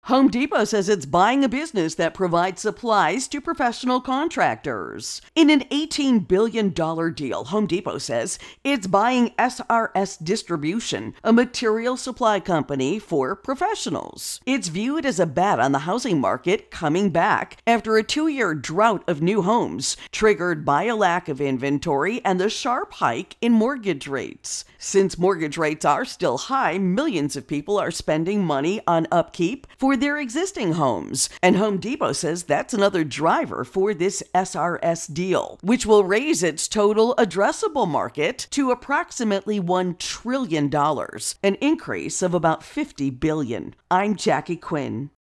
Home Depot says it's buying a business that provides supplies to professional contractors. In an $18 billion deal, Home Depot says it's buying SRS Distribution, a material supply company for professionals. It's viewed as a bet on the housing market coming back after a 2-year drought of new homes, triggered by a lack of inventory and the sharp hike in mortgage rates. Since mortgage rates are still high, millions of people are spending money on upkeep for their existing homes. And Home Depot says that's another driver for this SRS deal, which will raise its total addressable market to approximately $1 trillion, an increase of about $50 billion. I'm Jackie Quinn.